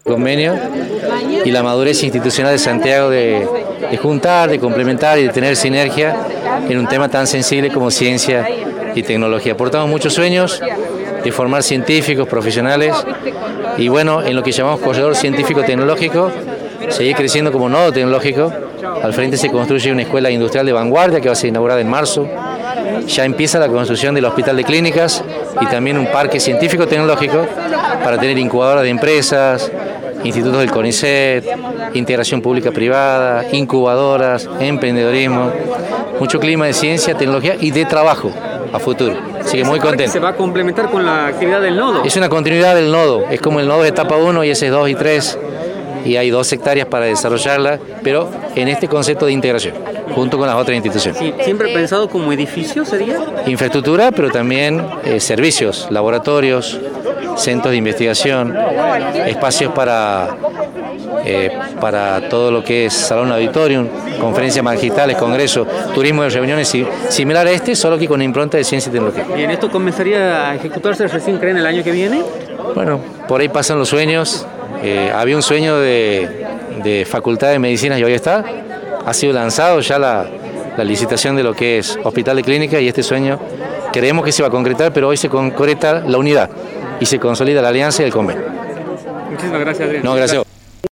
convenio y la madurez institucional de Santiago de juntar, de complementar y de tener sinergia en un tema tan sensible como ciencia y tecnología. Portamos muchos sueños de formar científicos, profesionales y bueno, en lo que llamamos corredor científico-tecnológico, seguir creciendo como nodo tecnológico. Al frente se construye una escuela industrial de vanguardia que va a ser inaugurada en marzo. Ya empieza la construcción del hospital de clínicas y también un parque científico-tecnológico para tener incubadoras de empresas, institutos del CONICET, integración pública-privada, incubadoras, emprendedorismo, mucho clima de ciencia, tecnología y de trabajo a futuro. Así que muy contento. ¿Se va a complementar con la actividad del nodo? Es una continuidad del nodo, es como el nodo de etapa 1 y ese es 2 y 3. Y hay 2 hectáreas para desarrollarla, pero en este concepto de integración, junto con las otras instituciones. Sí, ¿siempre pensado como edificio sería? Infraestructura, pero también servicios, laboratorios, centros de investigación, espacios para todo lo que es salón auditorium, conferencias magistrales, congresos, turismo de reuniones, similar a este, solo que con impronta de ciencia y tecnología. ¿Y en esto comenzaría a ejecutarse recién, creen, el año que viene? Bueno, por ahí pasan los sueños. Había un sueño de Facultad de Medicina y hoy está. Ha sido lanzado ya la licitación de lo que es Hospital de Clínica y este sueño creemos que se va a concretar, pero hoy se concreta la unidad y se consolida la alianza y el convenio. Muchísimas gracias, Adrián. No, gracias a vos.